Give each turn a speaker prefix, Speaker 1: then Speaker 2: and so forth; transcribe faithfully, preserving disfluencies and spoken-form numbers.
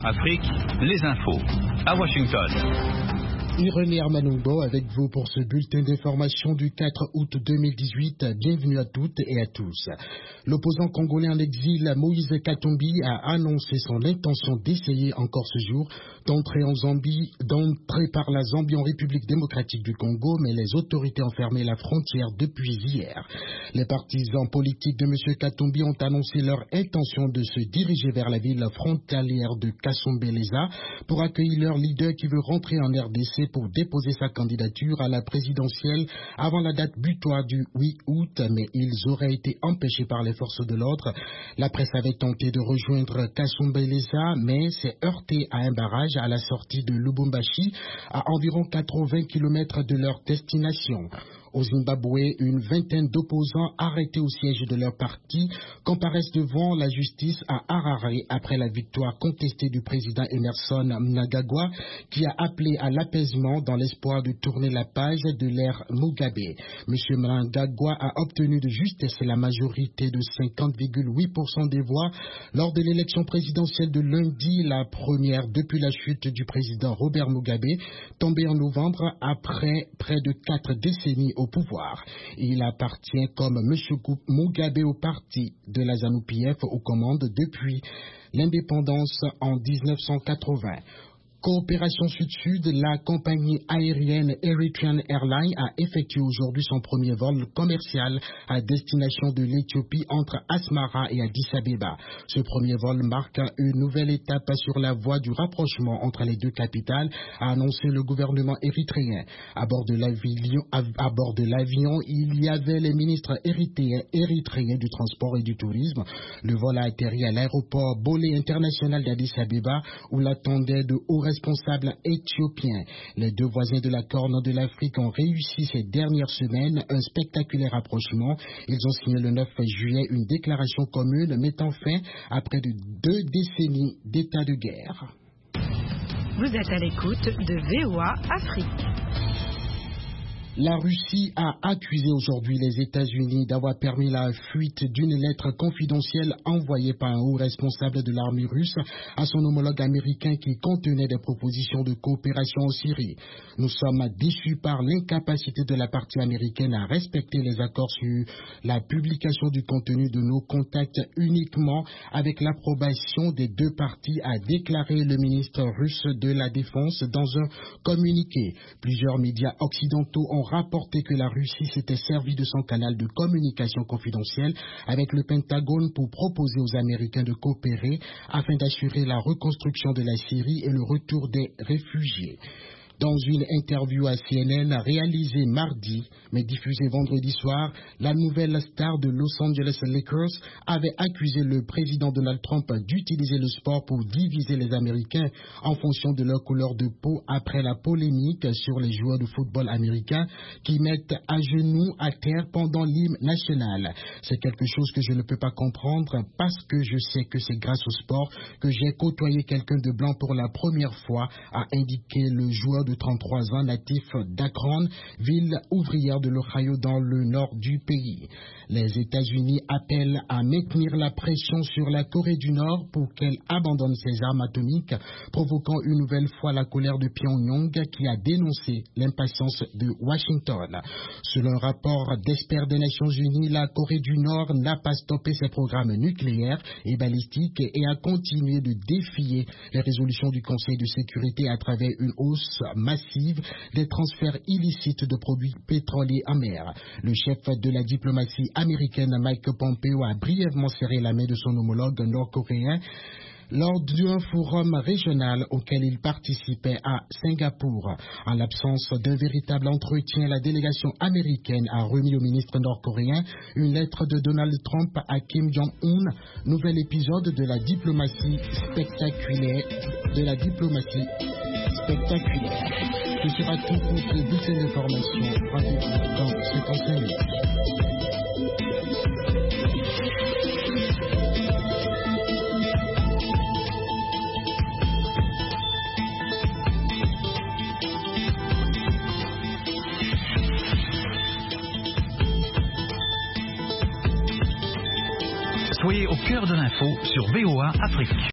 Speaker 1: Afrique, les infos. À Washington.
Speaker 2: Irénée Armanoubo avec vous pour ce bulletin d'information du quatre août deux mille dix-huit. Bienvenue à toutes et à tous. L'opposant congolais en exil Moïse Katumbi a annoncé son intention d'essayer encore ce jour d'entrer en Zambie, d'entrer par la Zambie en République démocratique du Congo, mais les autorités ont fermé la frontière depuis hier. Les partisans politiques de M. Katumbi ont annoncé leur intention de se diriger vers la ville frontalière de Kasumbalesa pour accueillir leur leader qui veut rentrer en R D C pour déposer sa candidature à la présidentielle avant la date butoir du huit août, mais ils auraient été empêchés par les forces de l'ordre. La presse avait tenté de rejoindre Kasumbalesa, mais s'est heurtée à un barrage à la sortie de Lubumbashi, à environ quatre-vingts kilomètres de leur destination. Au Zimbabwe, une vingtaine d'opposants arrêtés au siège de leur parti comparaissent devant la justice à Harare après la victoire contestée du président Emerson Mnangagwa qui a appelé à l'apaisement dans l'espoir de tourner la page de l'ère Mugabe. M. Mnangagwa a obtenu de justesse la majorité de cinquante virgule huit pour cent des voix lors de l'élection présidentielle de lundi, la première depuis la chute du président Robert Mugabe, tombé en novembre après près de quatre décennies au pouvoir. Il appartient comme M. Mugabe au parti de la ZANU-P F aux commandes depuis l'indépendance en dix-neuf cent quatre-vingts. Coopération Sud-Sud, la compagnie aérienne Eritrean Airlines a effectué aujourd'hui son premier vol commercial à destination de l'Éthiopie entre Asmara et Addis Abeba. Ce premier vol marque une nouvelle étape sur la voie du rapprochement entre les deux capitales, a annoncé le gouvernement érythréen. À bord de l'avion, à, à bord de l'avion, il y avait les ministres érythréens, érythréens du transport et du tourisme. Le vol a atterri à l'aéroport Bolé international d'Addis Abeba où l'attendaient de hauts responsables éthiopiens. Les deux voisins de la Corne de l'Afrique ont réussi ces dernières semaines un spectaculaire rapprochement. Ils ont signé le neuf juillet une déclaration commune mettant fin à près de deux décennies d'état de guerre.
Speaker 3: Vous êtes à l'écoute de V O A Afrique.
Speaker 2: La Russie a accusé aujourd'hui les États-Unis d'avoir permis la fuite d'une lettre confidentielle envoyée par un haut responsable de l'armée russe à son homologue américain qui contenait des propositions de coopération en Syrie. Nous sommes déçus par l'incapacité de la partie américaine à respecter les accords sur la publication du contenu de nos contacts uniquement avec l'approbation des deux parties, a déclaré le ministre russe de la Défense dans un communiqué. Plusieurs médias occidentaux ont rapporté que la Russie s'était servie de son canal de communication confidentielle avec le Pentagone pour proposer aux Américains de coopérer afin d'assurer la reconstruction de la Syrie et le retour des réfugiés. Dans une interview à C N N réalisée mardi, mais diffusée vendredi soir, la nouvelle star de Los Angeles Lakers avait accusé le président Donald Trump d'utiliser le sport pour diviser les Américains en fonction de leur couleur de peau après la polémique sur les joueurs de football américains qui mettent à genoux à terre pendant l'hymne national. C'est quelque chose que je ne peux pas comprendre parce que je sais que c'est grâce au sport que j'ai côtoyé quelqu'un de blanc pour la première fois, a indiqué le joueur de de trente-trois ans natif d'Akron, ville ouvrière de l'Ohio dans le nord du pays. Les États-Unis appellent à maintenir la pression sur la Corée du Nord pour qu'elle abandonne ses armes atomiques, provoquant une nouvelle fois la colère de Pyongyang qui a dénoncé l'impatience de Washington. Selon un rapport d'experts des Nations Unies, la Corée du Nord n'a pas stoppé ses programmes nucléaires et balistiques et a continué de défier les résolutions du Conseil de sécurité à travers une hausse massive des transferts illicites de produits pétroliers en mer. Le chef de la diplomatie américaine Mike Pompeo a brièvement serré la main de son homologue nord-coréen lors d'un forum régional auquel il participait à Singapour. En l'absence d'un véritable entretien, la délégation américaine a remis au ministre nord-coréen une lettre de Donald Trump à Kim Jong-un, nouvel épisode de la diplomatie spectaculaire, de la diplomatie spectaculaire. Ce sera tout pour ce bulletin d'information. Rendez-vous dans cinquante-cinq minutes.
Speaker 1: Soyez au cœur de l'info sur V O A Afrique.